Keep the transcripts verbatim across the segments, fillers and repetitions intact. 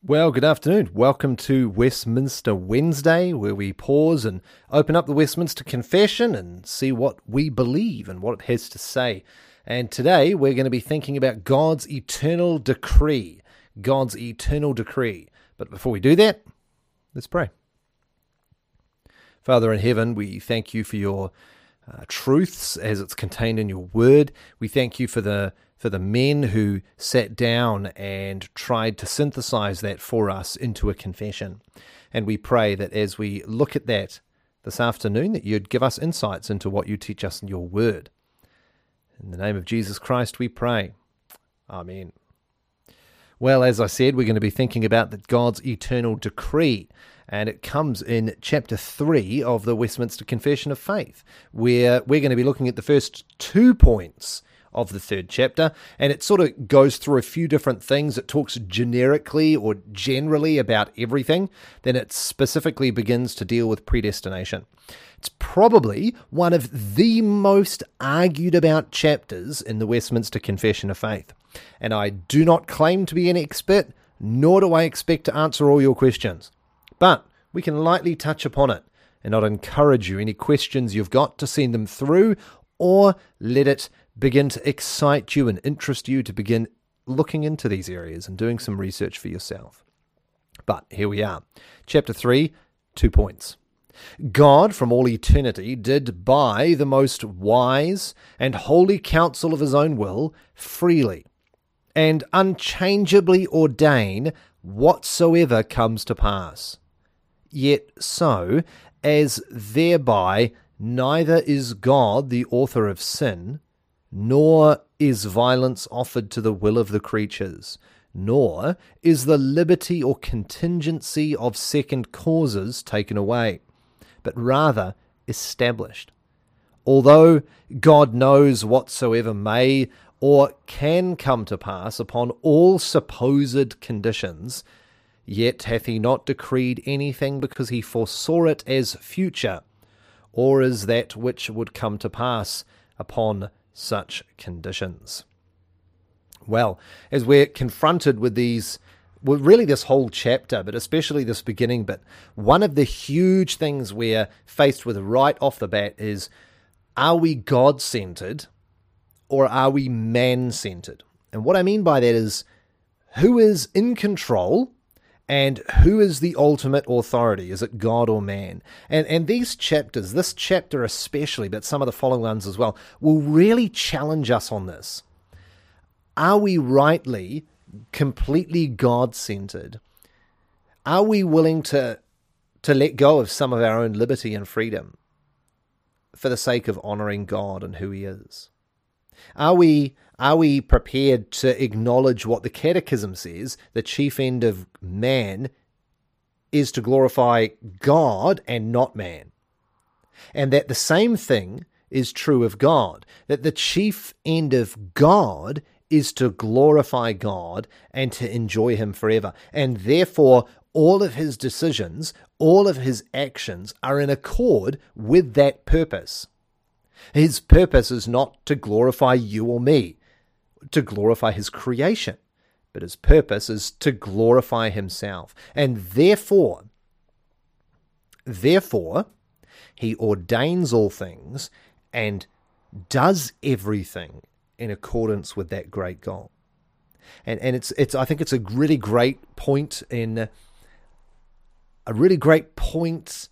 Well, good afternoon. Welcome to Westminster Wednesday, where we pause and open up the Westminster Confession and see what we believe and what it has to say. And today we're going to be thinking about God's eternal decree. God's eternal decree. But before we do that, let's pray. Father in heaven, we thank you for your uh, truths as it's contained in your word. We thank you for the for the men who sat down and tried to synthesize that for us into a confession. And we pray that as we look at that this afternoon, that you'd give us insights into what you teach us in your word. In the name of Jesus Christ we pray. Amen. Well, as I said, we're going to be thinking about that God's eternal decree, and it comes in chapter three of the Westminster Confession of Faith, where we're going to be looking at the first two points of the third chapter, and it sort of goes through a few different things. It talks generically or generally about everything, then it specifically begins to deal with predestination. It's probably one of the most argued about chapters in the Westminster Confession of Faith, and I do not claim to be an expert, nor do I expect to answer all your questions, but we can lightly touch upon it, and I'd encourage you, any questions you've got, to send them through, or let it begin to excite you and interest you to begin looking into these areas and doing some research for yourself. But here we are. Chapter three, two points. God from all eternity did by the most wise and holy counsel of his own will freely and unchangeably ordain whatsoever comes to pass. Yet so, as thereby neither is God the author of sin, nor is violence offered to the will of the creatures, nor is the liberty or contingency of second causes taken away, but rather established. Although God knows whatsoever may or can come to pass upon all supposed conditions, yet hath he not decreed anything because he foresaw it as future, or as that which would come to pass upon such conditions. Well, as we're confronted with these, well, really this whole chapter, but especially this beginning bit, one of the huge things we're faced with right off the bat is, are we God-centered or are we man-centered? And what I mean by that is, who is in control and who is the ultimate authority? Is it God or man? And and these chapters, this chapter especially, but some of the following ones as well, will really challenge us on this. Are we rightly, completely God-centered? Are we willing to, to let go of some of our own liberty and freedom for the sake of honoring God and who he is? Are we are we prepared to acknowledge what the Catechism says, the chief end of man is to glorify God and not man? And that the same thing is true of God, that the chief end of God is to glorify God and to enjoy him forever. And therefore, all of his decisions, all of his actions are in accord with that purpose. His purpose is not to glorify you or me, to glorify his creation, but his purpose is to glorify himself. And therefore, therefore, he ordains all things and does everything in accordance with that great goal. And and it's it's I think it's a really great point in a really great point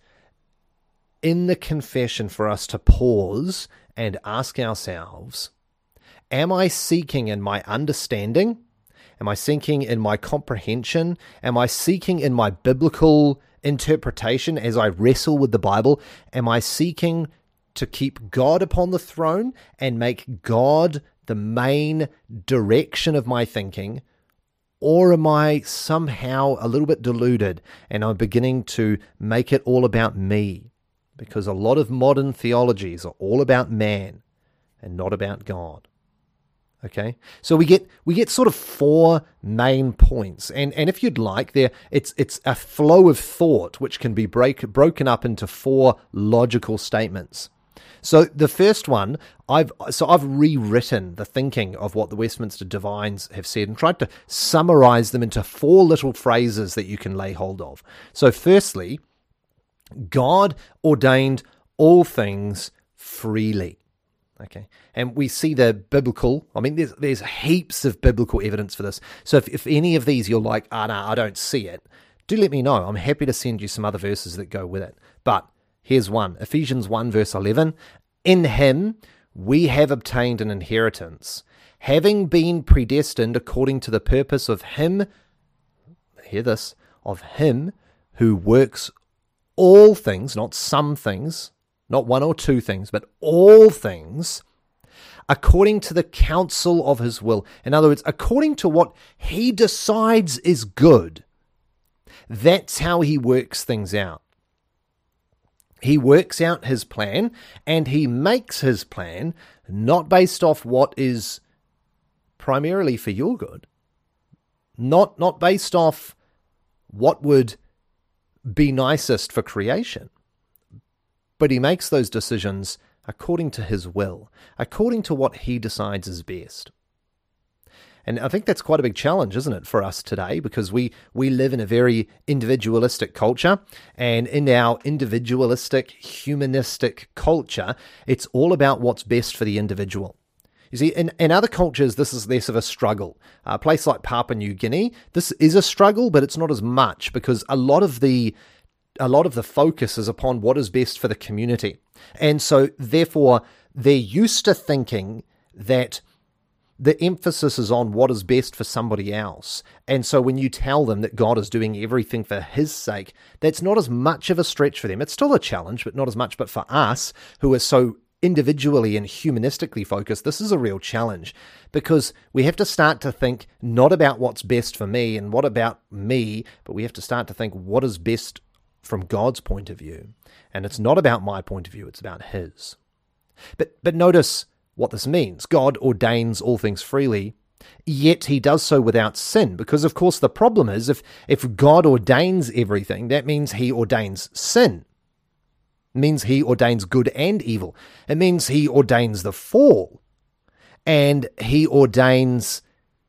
in the confession for us to pause and ask ourselves, am I seeking in my understanding? Am I seeking in my comprehension? Am I seeking in my biblical interpretation as I wrestle with the Bible? Am I seeking to keep God upon the throne and make God the main direction of my thinking? Or am I somehow a little bit deluded and I'm beginning to make it all about me? Because a lot of modern theologies are all about man and not about God. Okay, so we get we get sort of four main points, and and if you'd like, there it's it's a flow of thought which can be break broken up into four logical statements. So the first one, I've so I've rewritten the thinking of what the Westminster Divines have said and tried to summarize them into four little phrases that you can lay hold of. So firstly, God ordained all things freely. Okay, and we see the biblical, I mean, there's there's heaps of biblical evidence for this. So if, if any of these you're like, ah, oh, no, I don't see it, do let me know. I'm happy to send you some other verses that go with it. But here's one, Ephesians one verse eleven, in him we have obtained an inheritance, having been predestined according to the purpose of him, hear this, of him who works all things, not some things, not one or two things, but all things, according to the counsel of his will. In other words, according to what he decides is good. That's how he works things out. He works out his plan, and he makes his plan not based off what is primarily for your good, not, not based off what would be nicest for creation. But he makes those decisions according to his will, according to what he decides is best. And I think that's quite a big challenge, isn't it, for us today, because we, we live in a very individualistic culture, and in our individualistic, humanistic culture, it's all about what's best for the individual. You see, in, in other cultures, this is less of a struggle. A place like Papua New Guinea, this is a struggle, but it's not as much, because a lot of the a lot of the focus is upon what is best for the community. And so, therefore, they're used to thinking that the emphasis is on what is best for somebody else. And so when you tell them that God is doing everything for his sake, that's not as much of a stretch for them. It's still a challenge, but not as much. But for us, who are so individually and humanistically focused, this is a real challenge, because we have to start to think not about what's best for me and what about me, but we have to start to think what is best from God's point of view. And it's not about my point of view, it's about his. But but notice what this means. God ordains all things freely, yet he does so without sin, because of course the problem is if, if God ordains everything, that means he ordains sin. It means he ordains good and evil. It means he ordains the fall, and he ordains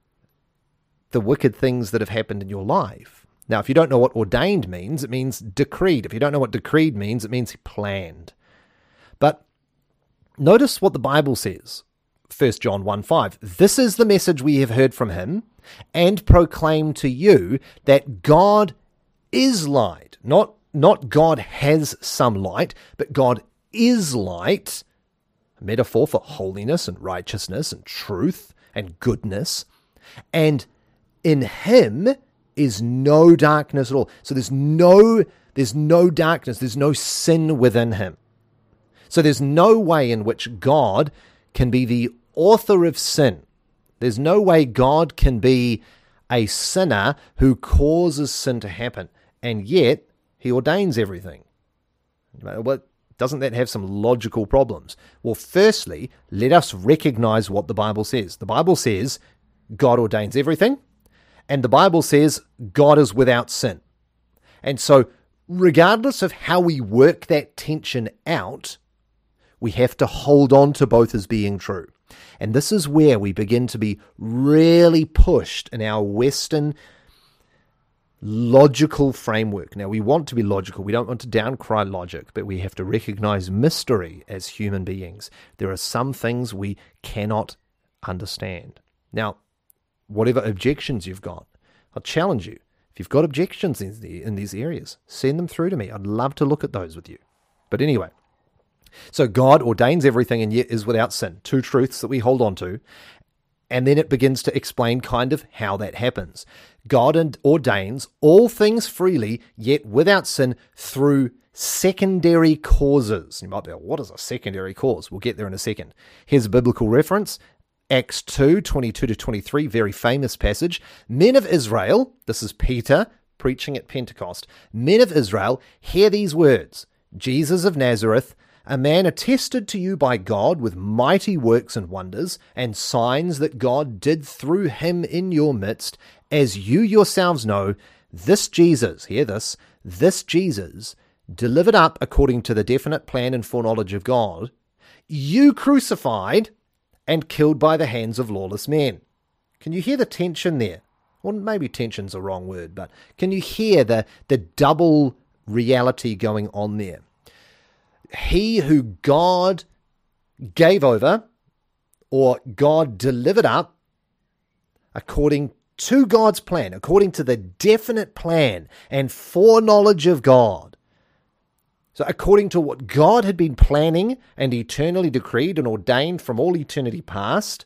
the wicked things that have happened in your life. Now, if you don't know what ordained means, it means decreed. If you don't know what decreed means, it means he planned. But notice what the Bible says. First John one five. This is the message we have heard from him and proclaim to you, that God is light. Not, not God has some light, but God is light. A metaphor for holiness and righteousness and truth and goodness. And in him is no darkness at all. So there's no, there's no darkness, there's no sin within him. So there's no way in which God can be the author of sin. There's no way God can be a sinner who causes sin to happen, and yet he ordains everything. Well, doesn't that have some logical problems? Well, firstly, let us recognize what the Bible says. The Bible says God ordains everything, and the Bible says God is without sin. And so, regardless of how we work that tension out, we have to hold on to both as being true. And this is where we begin to be really pushed in our Western logical framework. Now, we want to be logical. We don't want to downcry logic, but we have to recognize mystery as human beings. There are some things we cannot understand. Now, whatever objections you've got, I'll challenge you. If you've got objections in, the, in these areas, send them through to me. I'd love to look at those with you. But anyway, so God ordains everything and yet is without sin. Two truths that we hold on to. And then it begins to explain kind of how that happens. God ordains all things freely, yet without sin, through secondary causes. You might be like, what is a secondary cause? We'll get there in a second. Here's a biblical reference. Acts two, twenty-two to twenty-three, very famous passage. Men of Israel, this is Peter preaching at Pentecost. Men of Israel, hear these words. Jesus of Nazareth, a man attested to you by God with mighty works and wonders and signs that God did through him in your midst, as you yourselves know, this Jesus, hear this, this Jesus delivered up according to the definite plan and foreknowledge of God, you crucified and killed by the hands of lawless men. Can you hear the tension there? Well, maybe tension's a wrong word, but can you hear the, the double reality going on there? He who God gave over, or God delivered up, according to God's plan, according to the definite plan and foreknowledge of God. So according to what God had been planning and eternally decreed and ordained from all eternity past,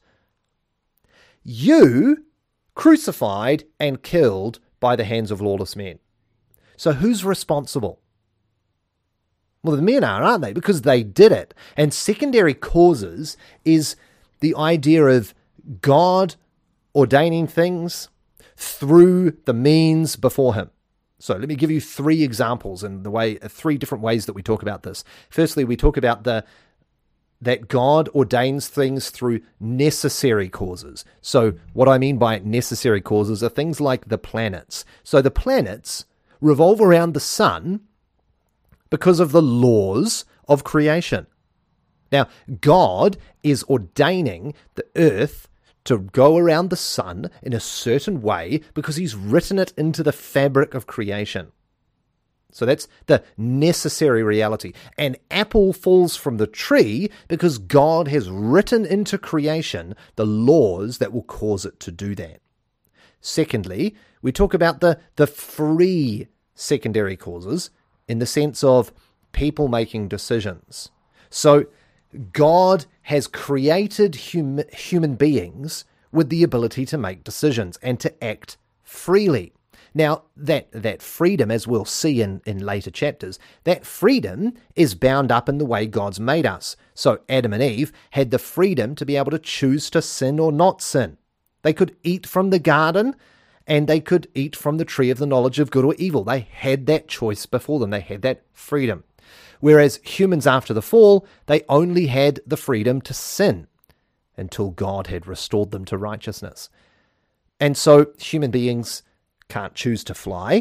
you crucified and killed by the hands of lawless men. So who's responsible? Well, the men are, aren't they? Because they did it. And secondary causes is the idea of God ordaining things through the means before him. So let me give you three examples in the way, three different ways that we talk about this. Firstly, we talk about the that God ordains things through necessary causes. So what I mean by necessary causes are things like the planets. So the planets revolve around the sun because of the laws of creation. Now, God is ordaining the earth to go around the sun in a certain way because he's written it into the fabric of creation. So that's the necessary reality. An apple falls from the tree because God has written into creation the laws that will cause it to do that. Secondly, we talk about the, the free secondary causes in the sense of people making decisions. So God has created hum, human beings with the ability to make decisions and to act freely. Now, that, that freedom, as we'll see in, in later chapters, that freedom is bound up in the way God's made us. So Adam and Eve had the freedom to be able to choose to sin or not sin. They could eat from the garden and they could eat from the tree of the knowledge of good or evil. They had that choice before them. They had that freedom. Whereas humans after the fall, they only had the freedom to sin until God had restored them to righteousness. And so human beings can't choose to fly,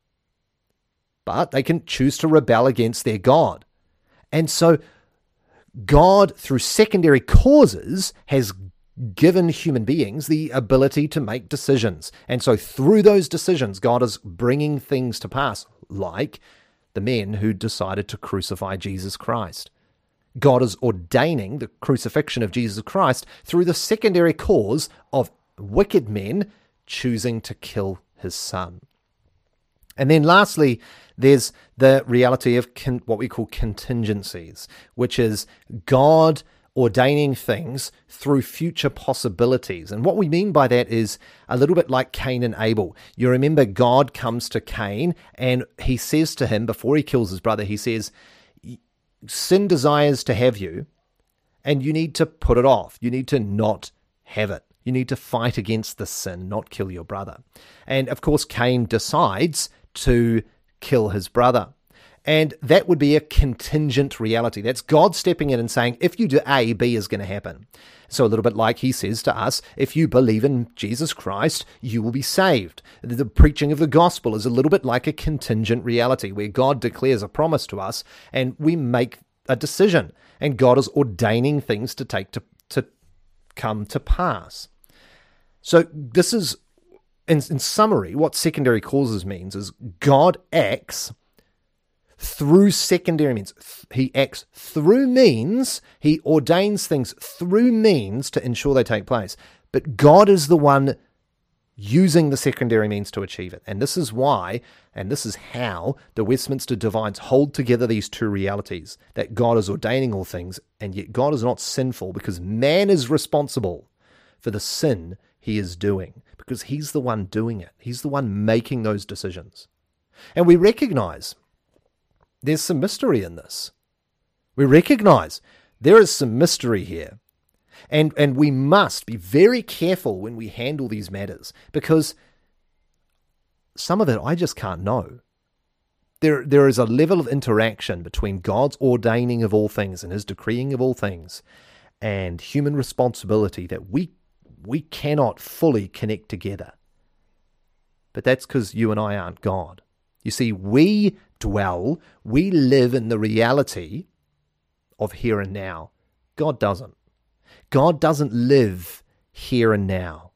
but they can choose to rebel against their God. And so God, through secondary causes, has given human beings the ability to make decisions. And so through those decisions, God is bringing things to pass, like the men who decided to crucify Jesus Christ. God is ordaining the crucifixion of Jesus Christ through the secondary cause of wicked men choosing to kill his son. And then lastly, there's the reality of con- what we call contingencies, which is God ordaining things through future possibilities. And what we mean by that is a little bit like Cain and Abel. You remember God comes to Cain and he says to him, before he kills his brother, he says, sin desires to have you and you need to put it off. You need to not have it. You need to fight against the sin, not kill your brother. And of course, Cain decides to kill his brother. And that would be a contingent reality. That's God stepping in and saying, if you do A, B is going to happen. So a little bit like he says to us, if you believe in Jesus Christ, you will be saved. The preaching of the gospel is a little bit like a contingent reality where God declares a promise to us and we make a decision. And God is ordaining things to take to, to come to pass. So this is, in, in summary, what secondary causes means is God acts through secondary means. He acts through means. He ordains things through means to ensure they take place. But God is the one using the secondary means to achieve it. And this is why, and this is how, the Westminster Divines hold together these two realities, that God is ordaining all things, and yet God is not sinful because man is responsible for the sin he is doing, because he's the one doing it. He's the one making those decisions. And we recognize there's some mystery in this. We recognize there is some mystery here. And, and we must be very careful when we handle these matters, because some of it I just can't know. There, there is a level of interaction between God's ordaining of all things and his decreeing of all things and human responsibility that we we cannot fully connect together. But that's because you and I aren't God. You see, we dwell. We live in the reality of here and now. God doesn't. God doesn't live here and now.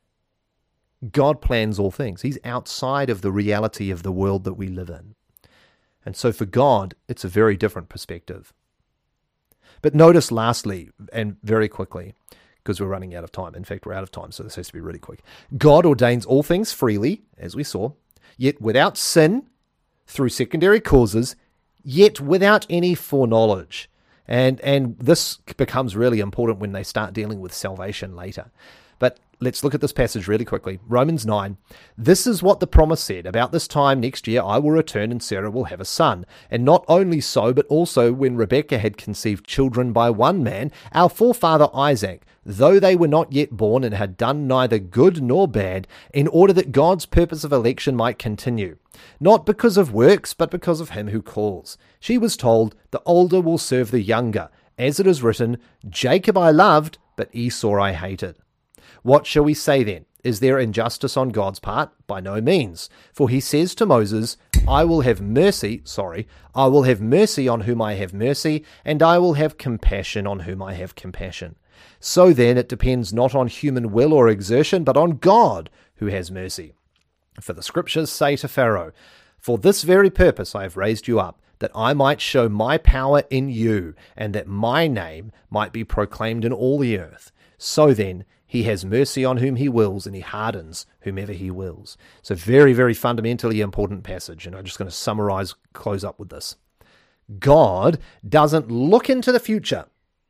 God plans all things. He's outside of the reality of the world that we live in. And so for God, it's a very different perspective. But notice lastly, and very quickly, because we're running out of time. In fact, we're out of time, so this has to be really quick. God ordains all things freely, as we saw, yet without sin, through secondary causes, yet without any foreknowledge. And and this becomes really important when they start dealing with salvation later. But let's look at this passage really quickly. Romans nine. This is what the promise said. About this time next year I will return and Sarah will have a son. And not only so, but also when Rebekah had conceived children by one man, our forefather Isaac, though they were not yet born and had done neither good nor bad, in order that God's purpose of election might continue. Not because of works, but because of him who calls. She was told, the older will serve the younger. As it is written, Jacob I loved, but Esau I hated. What shall we say then? Is there injustice on God's part? By no means. For he says to Moses, I will have mercy, sorry, I will have mercy on whom I have mercy, and I will have compassion on whom I have compassion. So then it depends not on human will or exertion, but on God who has mercy. For the scriptures say to Pharaoh, for this very purpose I have raised you up, that I might show my power in you, and that my name might be proclaimed in all the earth. So then, he has mercy on whom he wills, and he hardens whomever he wills. So very, very fundamentally important passage, and I'm just going to summarize, close up with this. God doesn't look into the future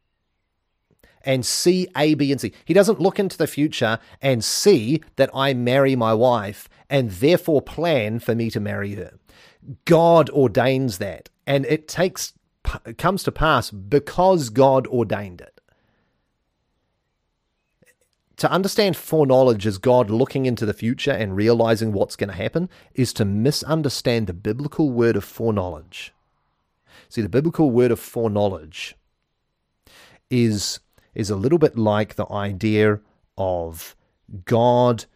and see A, B, and C. He doesn't look into the future and see that I marry my wife and therefore plan for me to marry her. God ordains that, and it takes it comes to pass because God ordained it. To understand foreknowledge as God looking into the future and realizing what's going to happen is to misunderstand the biblical word of foreknowledge. See, the biblical word of foreknowledge is, is a little bit like the idea of God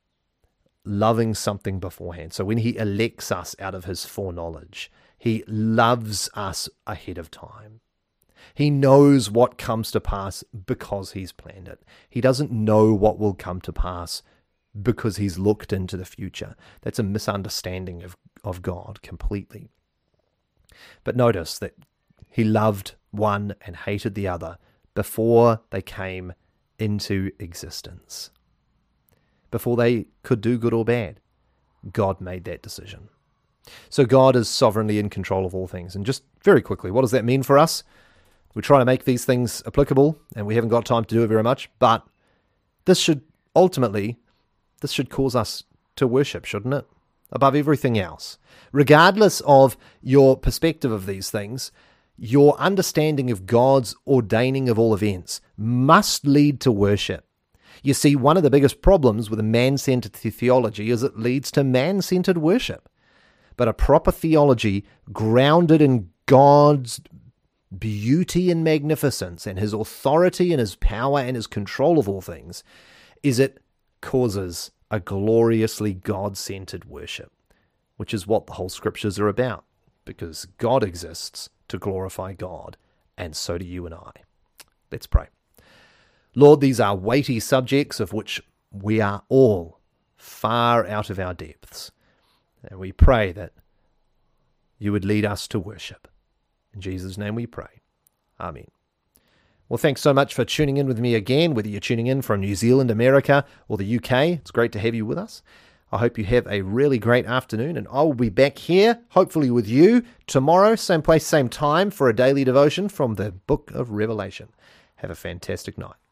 loving something beforehand. So when he elects us out of his foreknowledge, he loves us ahead of time. He knows what comes to pass because he's planned it. He doesn't know what will come to pass because he's looked into the future. That's a misunderstanding of, of God completely. But notice that he loved one and hated the other before they came into existence. Before they could do good or bad, God made that decision. So God is sovereignly in control of all things. And just very quickly, what does that mean for us? We try to make these things applicable, and we haven't got time to do it very much, but this should ultimately, this should cause us to worship, shouldn't it? Above everything else. Regardless of your perspective of these things, your understanding of God's ordaining of all events must lead to worship. You see, one of the biggest problems with a man-centered theology is it leads to man-centered worship. But a proper theology grounded in God's beauty and magnificence and his authority and his power and his control of all things is it causes a gloriously God-centered worship, which is what the whole scriptures are about, because God exists to glorify God, and so do you and I. Let's pray. Lord, these are weighty subjects of which we are all far out of our depths, and we pray that you would lead us to worship. In Jesus' name we pray. Amen. Well, thanks so much for tuning in with me again, whether you're tuning in from New Zealand, America, or the U K. It's great to have you with us. I hope you have a really great afternoon, and I will be back here, hopefully with you, tomorrow, same place, same time, for a daily devotion from the book of Revelation. Have a fantastic night.